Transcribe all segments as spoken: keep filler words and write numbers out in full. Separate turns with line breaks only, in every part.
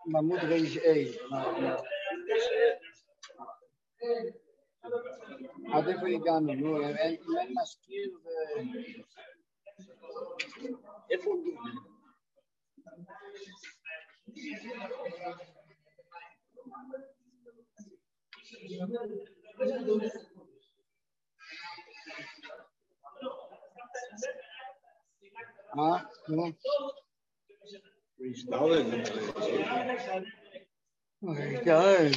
בעמוד רייש איי. עד איפה הגענו? נו, אין מזכיר ו...
איפה הוא?
מה? נו?
רשתלן.
רשתלן.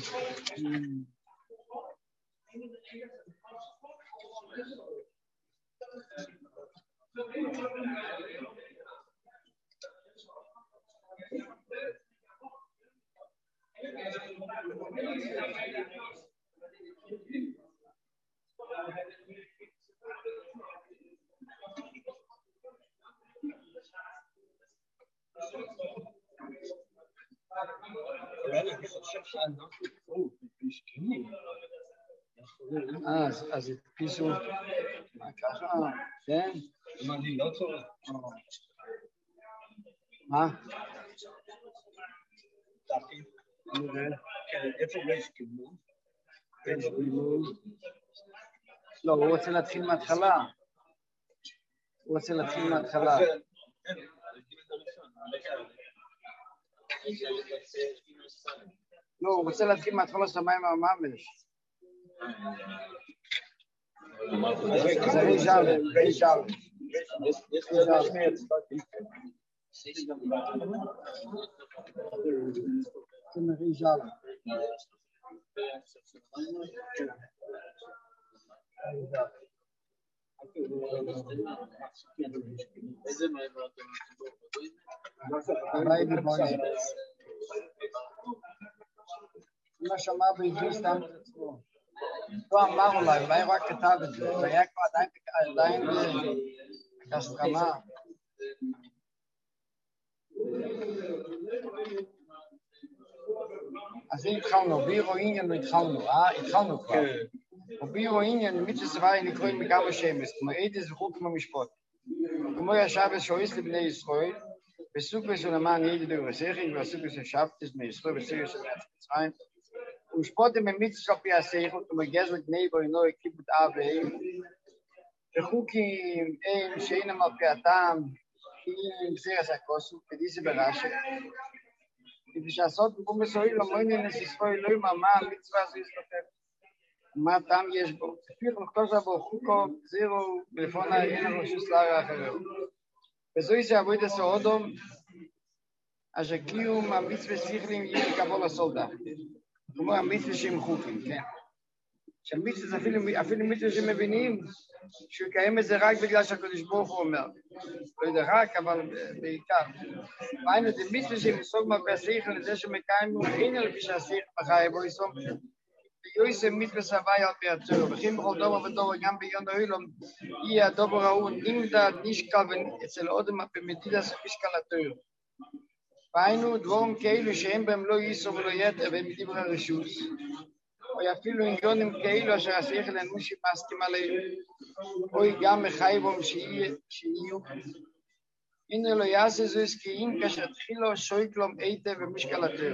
אני חושב שאנחנו פה, בשכנים.
אז, אז הדפיסו, ככה, כן?
אם אני לא טועה.
מה?
דפי. איפה רייש קיבלו?
רייש קיבלו. לא, הוא רוצה להתחיל מההתחלה. הוא רוצה להתחיל מההתחלה. לא, הוא רוצה להתחיל מההתחלה שמיים הממש. זה ריז'ל, ריז'ל. זה ריז'ל.
איזה מעבר אתם
אולי בבוני. מה שאמר בעברית סתם את עצמו. לא אמר אולי, אולי רק כתב את זה. זה היה כבר עדיין בהסכמה. אז אם התחלנו, בירו עניין התחלנו, אה? התחלנו כבר. ובירו עניין, מצווה סבאי נקרואים מגב השמש, כמו עדס וחוק כמו משפוט. כמו ישבס שויס לבני ישראל, בסוכוס ולמען ידע דורסכי, ובסוכוס שבתס מישראל, בסוכוס של מצרים. ושפוטם במצווה על פי הסייכות, ומגזל גני בו אינו הקיפות אבי, וחוקים הם שאינם על פי הטעם, כי אם סירס הכוסו, כדיסי ברשת. כדי שעשות בקום בסוהיל, המויני נסיספוי לא עם מה המצווה הזו יסתפק. מה טעם יש בו? כפיר נכתוזה בו חוקו, זירו, בלפונה אין הראשוס להר האחרר. וזוהי שעבוד הסעודום, אשר קיום המצווה שיכלים יהיה לקבול הסולדה. כמו המצווה שהם חוקים, כן? שהמצווה זה אפילו, אפילו מצווה שמבינים שהוא יקיים את זה רק בגלל שהקדוש ברוך הוא אומר. לא יודע רק, אבל בעיקר. והיינו, זה מצווה שהם יסוג מרפא השכל לזה שמקיים מוכין על פי שהשכל בחי בו יסוג. ויועיס מצווה סבי על פי הצור. וכן בכל דובר ודובר גם ביון האילום, יהיה הדובר ההוא נמדד, נשקל אצל אודם במדידה משקל התור. והיינו דבורים כאלו שהם בהם לא ייסו ולא יתר והם מדבר הרשוס. או אפילו עניונים כאלו אשר השכל האנושי מסכים עליהם. או גם מחייבם שיהיו. הנה לא יעשה זו עסקיים כאשר תחילו שויקלום היטב במשקל התור.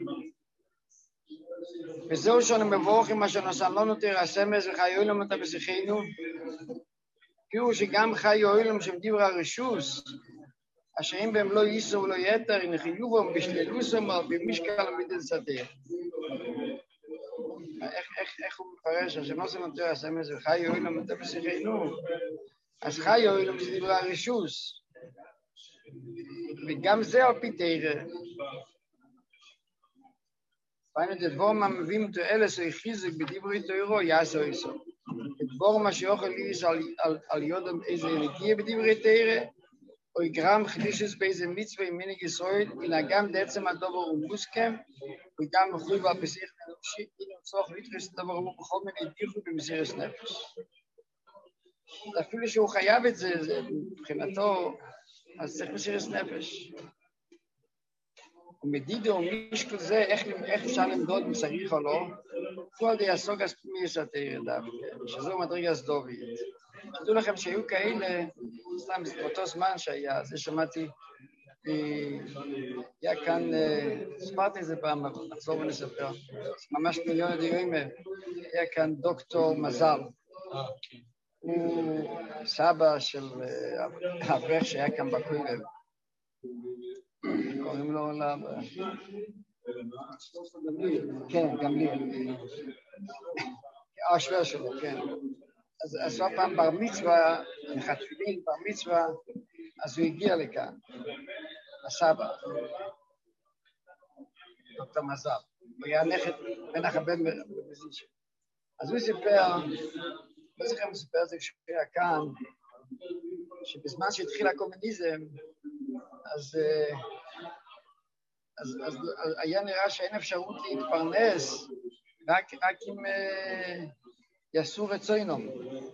וזהו שאנו מבורכים אשר נוסן לנו תראה הסמס וחיי אוילם אותה בשיחנו. כאילו שגם חיי אוילם שהם דבר הרשוס. אשר אם בהם לא ייסו ולא יתר, אין חיובם בשלילוסם על במשקל המידל שדה. איך הוא מפרש? אשר נוסן נותן הסמס וחי אוילם אתה בשיחנו. אז חי אוילם זה דברי הרשוס. וגם זה על פי תראה. פעמים את דבור מה מביאים אותו אלה שוי חיזק בדברי תוירו יעשו איסו. את דבור מה שיוכל ליס על יודם איזה נגיע בדברי תראה. או גרם חדישס באיזה מצווה עם מנהיג ישראל, אלא גם בעצם הדובר הוא מוסכם, וגם מחויב על פסיך אנושי, אינו צורך להתרס את הדבר הוא בכל מיני דיחו במסירת נפש. אפילו שהוא חייב את זה, זה מבחינתו, אז צריך מסירת נפש. ומדידו ומשקל זה, איך, איך אפשר למדוד אם צריך או לא, הוא עדי הסוג הספמי יסתר דווקא, שזו מדרגה סדובית. תדעו לכם שהיו כאלה, סתם באותו זמן שהיה, זה שמעתי, היה היה כאן, הספרתי את זה פעם, נחזור ונספר, ממש מיליון הדיונים, היה כאן דוקטור מזל. הוא סבא של האברך שהיה כאן בכולל. קוראים לו עליו... כן, גם לי. השוור שלו, כן. אז עשו פעם בר מצווה, חתולים, בר מצווה, אז הוא הגיע לכאן, הסבא, דוקטור מזל. הוא היה נכד בן הבן בזישי. אז הוא סיפר, לא זוכר אם הוא סיפר את זה כשהוא היה כאן, שבזמן שהתחיל הקומוניזם, אז, אז, אז, אז היה נראה שאין אפשרות להתפרנס, רק, רק אם uh, יעשו רצוינום.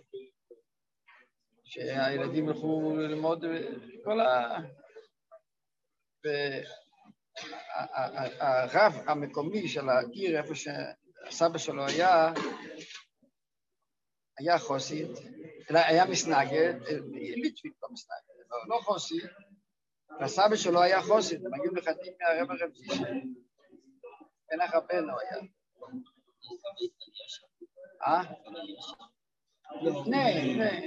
שהילדים ילכו ללמוד כל ה... והרב המקומי של העיר, איפה שהסבא שלו היה, היה חוסית, היה מסנגד, ליטבית לא מסנגד, לא, לא חוסית, והסבא שלו היה חוסית, הם היו מחתים מהרב הרב זישי, אין הרבנו היה. אה? לפני, לפני.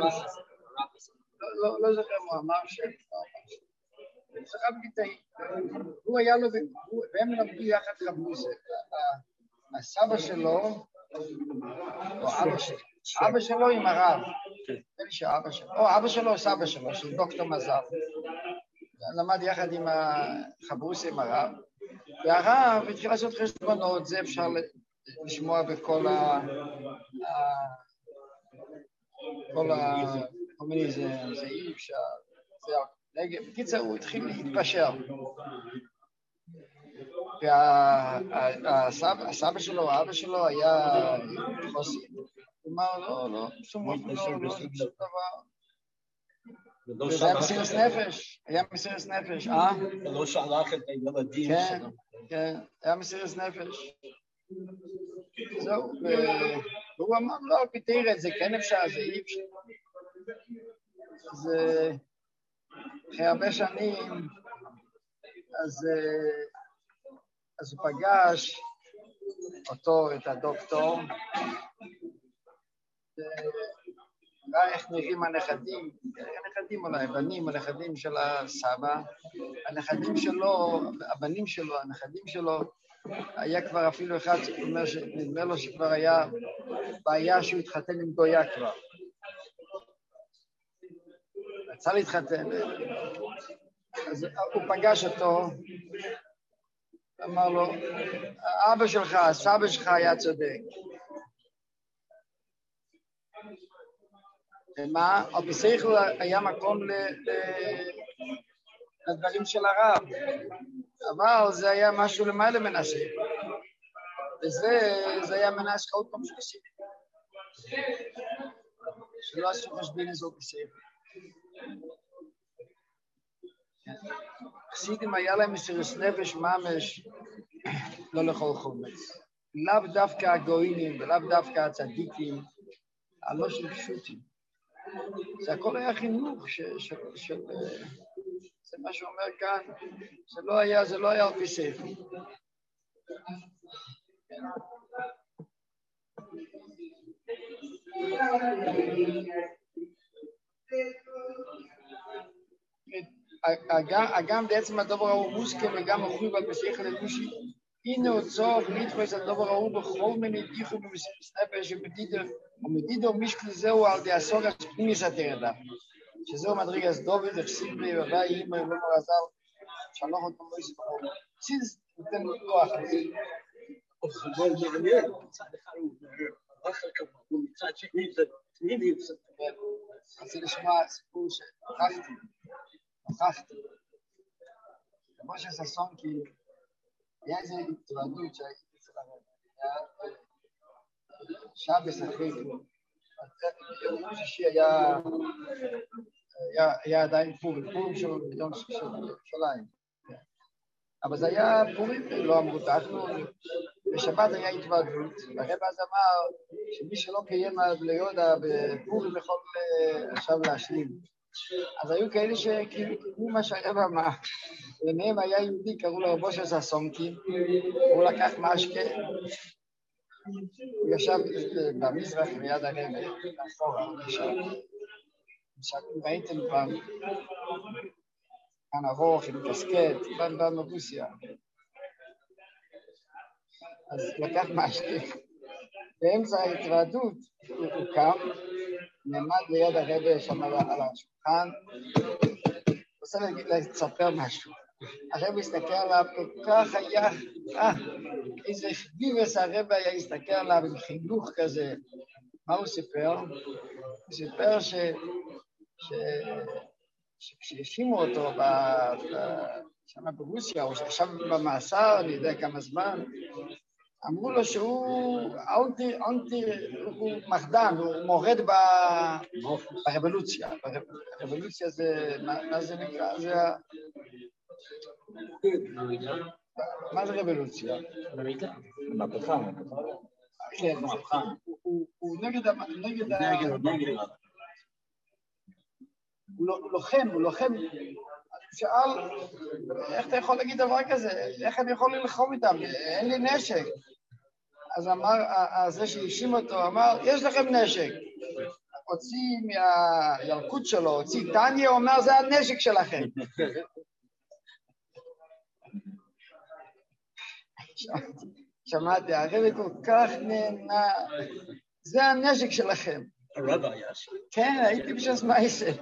לא זוכר מה אמר שם. זה רב ליטאי. הוא היה לו, והם למדו יחד חבוסה. הסבא שלו, או אבא שלו, אבא שלו עם הרב. זה לי שאבא שלו, או אבא שלו או סבא שלו, של דוקטור מזל. למד יחד עם החבוסה עם הרב. והרב התחיל לעשות חשבונות, זה אפשר לשמוע בכל ה... כל הקומוניזם, זה אי אפשר, זה נגד. בקיצר, הוא התחיל להתפשר. והסבא שלו, האבא שלו היה חוסי. הוא אמר, לא, לא, שום דבר, לא, שום דבר. וזה היה מסירת נפש, היה מסירת נפש, אה?
ולא שלח את הילדים שלו.
כן, כן, היה מסירת נפש. זהו, והוא אמר, לא, פתיר את זה, כן אפשר, זה אי אפשר. אז אחרי הרבה שנים, אז הוא פגש אותו, את הדוקטור, ראה איך נראים הנכדים, הנכדים אולי, בנים, הנכדים של הסבא, הנכדים שלו, הבנים שלו, הנכדים שלו, היה כבר אפילו אחד שאומר שנדמה לו שכבר היה בעיה שהוא התחתן עם גויה כבר. רצה להתחתן. אז הוא פגש אותו, אמר לו, אבא שלך, סבא שלך היה צודק. ומה? אבל בסך היה מקום לדברים של הרב. אבל זה היה משהו למעלה מנסה. וזה היה מנס עוד פעם שעשיתי. שלא עשו חשבין איזו בסך. חסידים היה להם מסירות נפש ממש לא לאכול חומץ. לאו דווקא הגויים ולאו דווקא הצדיקים, הלא של פשוטים. זה הכל היה חינוך של... זה מה שאומר כאן, זה לא היה, זה לא היה על פי ספר. גם בעצם הדבר ההוא מוסכם וגם מחויב על בשכל אלושי, הנה אותו ולתפוס הדבר ההוא בכל מיני דיחו במסנפש שמדידו, ומדידו משקל זהו על די הסוג הפנימי סתר אדם. שזהו מדרגת דוד, הפסיק בי ובא אימא ולא מרזל, שלוח אותו לא יספרו. ציז נותן לו כוח לזה.
אבל מעניין, מצד אחד הוא אחר כמה, ומצד שני זה תמידי קצת.
רציתי לשמוע סיפור שנוכחתי, נוכחתי. כמו שששון כי היה איזו התוועדות שהייתי אצל הרב. היה שבס אחרי כלום. יום שישי היה היה עדיין פורים, פורים של יום שישי של ירושלים. אבל זה היה פורים, לא אמרו תחנו, בשבת היה התוועדות, והרב אז אמר שמי שלא קיים על ליודה בפורים יכול עכשיו להשלים. אז היו כאלה שכאילו מה שהרב אמר, ביניהם היה יהודי, קראו לו רבו של ססונקי, הוא לקח משקה, הוא ישב במזרח ליד הרב, אחורה, אם ראיתם פעם, כאן ארוך עם קסקט, פעם במרוסיה. אז לקח משקה, באמצע ההתוועדות הוא קם, נעמד ליד הרב שם על השולחן, רוצה לספר משהו. הרב הסתכל עליו, כל כך היה, אה, איזה חביבס הרב היה הסתכל עליו עם חינוך כזה. מה הוא סיפר? הוא סיפר ש... ש... שכשישימו אותו ב... שם ברוסיה, הוא ישב במאסר, אני יודע כמה זמן, אמרו לו שהוא אונטי, אונטי, הוא מחדן, הוא מורד ב... ברבולוציה. הרבולוציה זה, מה, מה זה נקרא? זה ה... מה זה רבולוציה?
מהפכה.
כן, הוא נגד ה... נגד ה... הוא לוחם, הוא לוחם. שאל, איך אתה יכול להגיד דבר כזה? איך אני יכול ללחום איתם? אין לי נשק. אז אמר, זה שהאשים אותו, אמר, יש לכם נשק. הוציא מהילקוט שלו, הוציא טניה, הוא אומר, זה הנשק שלכם. שמעתי, הרב כל כך נהנה, זה הנשק שלכם.
הרב היה שם.
כן, הייתי בשביל מייסל.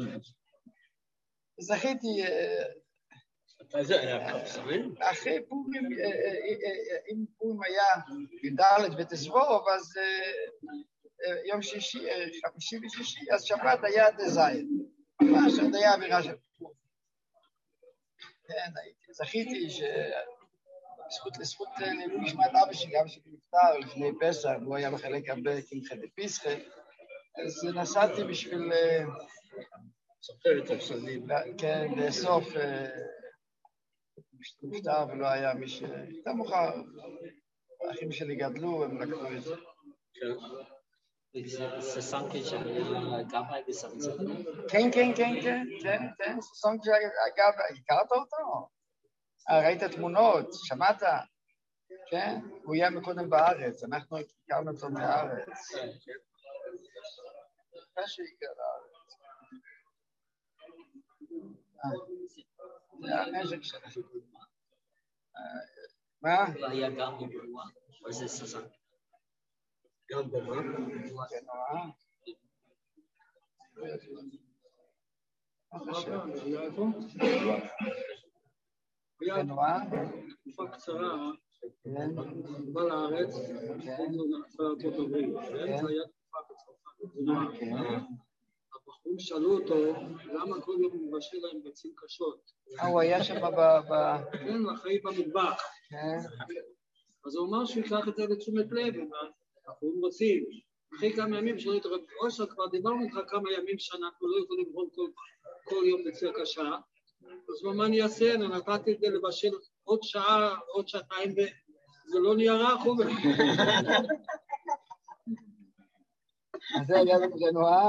זכיתי...
זה היה קפסרים?
אחרי פורים, אם פורים היה י"ד בתסבוב, אז יום שישי, חמישי ושישי, אז שבת היה דזיין. ממש עוד היה אווירה של פורים. כן, זכיתי ש... זכות לזכות לעילוי נשמת אבא שלי, אבא שלי נפטר לפני פסח, הוא היה בחלק הרבה קמחא דפסחא, אז נסעתי בשביל...
סופר את הפסדים.
כן, לאסוף נפטר ולא היה מי ש... יותר מאוחר, האחים שלי גדלו, הם לקחו את זה.
זה ססונקי שגם היה בסרצה?
כן, כן, כן, כן, כן, כן, ססונקי אגב, הכרת אותו? ראית תמונות, שמעת? כן, הוא היה מקודם בארץ, אנחנו הכרנו אותו מהארץ. מה שהגיע לארץ. זה הנשק שלנו. מה?
הוא היה גם בבואה, או זה ססונקי?
גם במה?
זה נורא. זה נורא.
תקופה קצרה, בא לארץ, בארצות הברית, באמצע היה תקופה בצרפת. הבחורים שאלו אותו, למה כל יום הוא מבשל להם ביצים קשות?
אה, הוא היה שם ב...
כן, אחראי במטבח. אז הוא אמר שהוא ייקח את זה לתשומת לב, הבחורים רוצים. אחרי כמה ימים שאלו אותו, אושר, כבר דיברנו איתך כמה ימים שאנחנו לא יכולים לברון כל יום ביצה קשה, אז מה אני אעשה? אני נתתי את זה לבשל עוד שעה, עוד שעתיים, וזה לא נהיה רע, חובר.
אז זה היה בברנועה?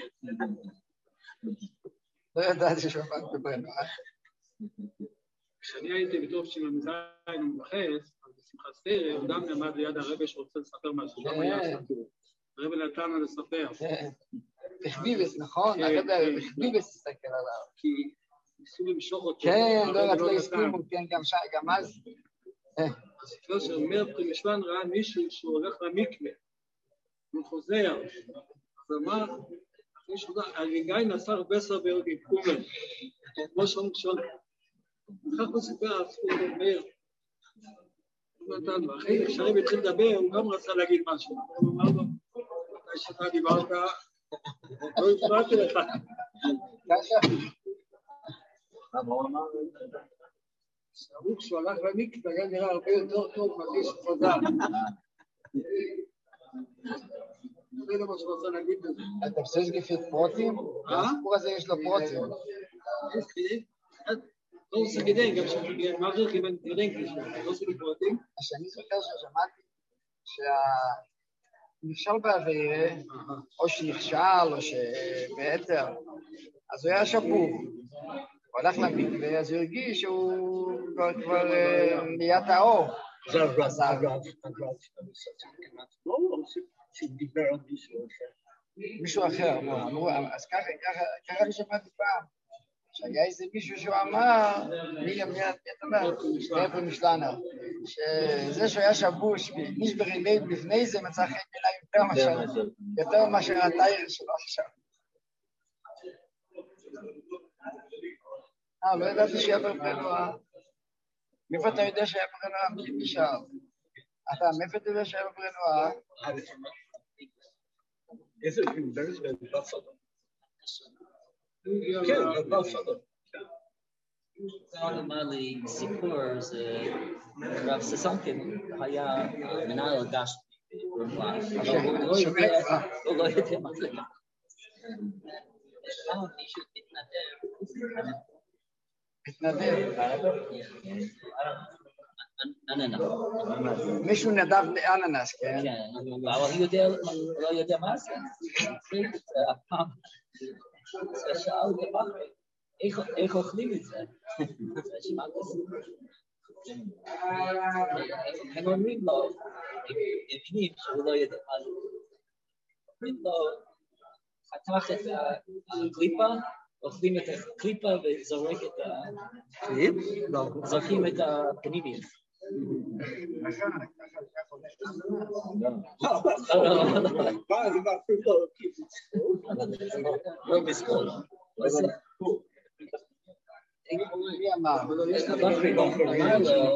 לא ידעתי ששמעת בברנועה.
כשאני הייתי בתוך שמ"ז ומחס, אז בשמחת סטרר, הוא גם נעמד ליד הרבי שרוצה לספר משהו, גם היה ספור. הרבי נתן לו לספר.
בחביבס, נכון? הרבי בחביבס הסתכל עליו.
כי ניסו למשוך אותו.
כן, לא, את לא הסכימו, כן, גם אז.
הספר שאומר, פרימשלן ראה מישהו שהוא הולך למקווה. הוא חוזר, אז אמר, אחרי שהוא יודע, הליגאי נסע הרבה סרבר בקומן, כמו שאומר שון, אחר כך הוא סיפר, הוא אומר, הוא נתן לו, אחרי כשהרב התחיל לדבר, הוא גם רצה להגיד משהו, הוא אמר לו, מתי שאתה דיברת, לא הפרעתי לך.
מה הוא אמר?
הוא כשהוא הלך למקווה, היה נראה הרבה יותר טוב מאחרי שהוא חזר. זה לא מה שרוצה להגיד בזה.
אתה חושב שגפית פרוטים? הסיפור הזה יש לו פרוטים.
לא עושה גדן, גם שמערכת כיוון גדן כשם, לא עושה לי פרוטים.
שאני זוכר ששמעתי שנכשל בעבירה, או שנכשל, או שבעתר, אז הוא היה שפוך. הוא הלך למקווה, אז הוא הרגיש שהוא כבר נהיה טהור.
זה הרב, הרב, הרב, לא, שדיבר על מישהו אחר.
מישהו אחר, אמרו, אז ככה אני שמעתי פעם, שהיה איזה מישהו שהוא אמר, מי מאיפה משלנה, שזה שהוא היה שבוש, נשבר עיני בפני זה מצא חן בעיניי יותר מאשר התאיר שלו עכשיו. אה, לא ידעתי שהיה בפרנועה. מאיפה אתה יודע שהיה בפרנועה? מי נשאר? אתה, מאיפה אתה יודע שהיה בפרנועה?
איזה פינדרס ובפסדו. כן, בבפסדו.
אמר לי, סיפור זה רב ססנקין היה מנהל גש ברפואה. הוא לא יודע מה זה. עכשיו מישהו מתנדב.
מתנדב.
אננס.
מישהו נדב לאננס, כן?
כן, אבל הוא לא יודע מה זה. הפעם, שאל איך אוכלים את זה. שמעת את זה? הם אומרים לו, הם מבינים שהוא לא יודע מה זה. אומרים לו, חתך את הקליפה, אוכלים את הקליפה וזורק את הקליפ, זורקים את הפנימיות. לא בסקול.
מי אמר?
אמר לו,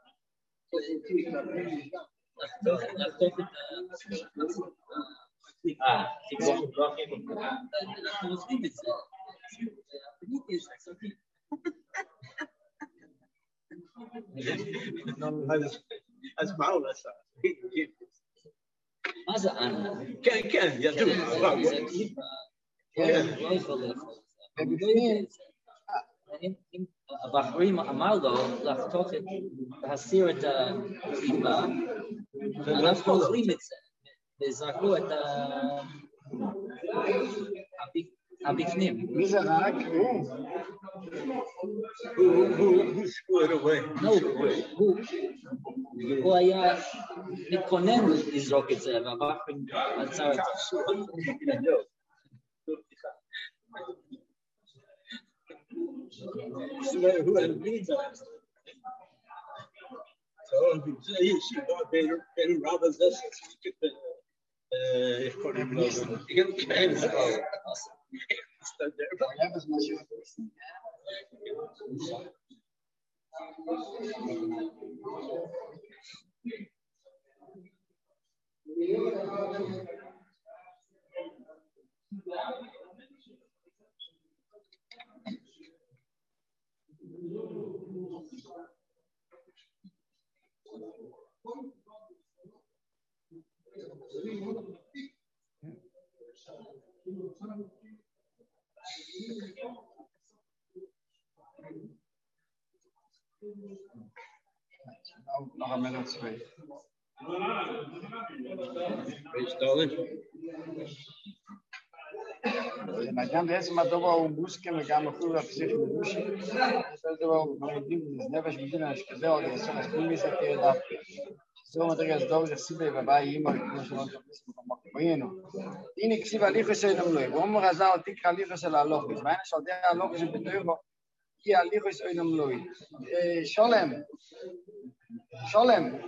לחתוך את אה, אנחנו עושים את זה.
אז מה הוא עשה?
מה זה אננס?
כן, כן, ידעו.
זה קליפה. לא יכול לאכול. אם הבחורים אמר לו לחתוך את, להסיר את הקליפה, אנחנו אוכלים את זה. וזרקו את הבפנים.
מי זה רק?
הוא סקורד אווי.
הוא היה מתכונן לזרוק את זה, והבחורים עצר את זה.
הוא הבין זה. זה ישיבה בין רב הזה שצריך איך קוראים לו? כן, זה מסתדר.
היה בזמן שהוא noch einmal noch zwei. גם בעצם הדבר הוא מוסכם וגם אפילו להפסיק לבושים. זה דבר, מרדים נפש מדינה שכזה עוד יעשה מספיק מזה כדאפ. זהו מדרגה זדור יחסיבי ובא אימא כמו שלא תפס במקומנו. הנה כסיב הליכוס אינם לוי. ואומר הזר תיק הליכוס אל הלוכוס. ואין שעודי הלוכוס שבתוירו כי הליכוס אינם לוי. שולם. שולם.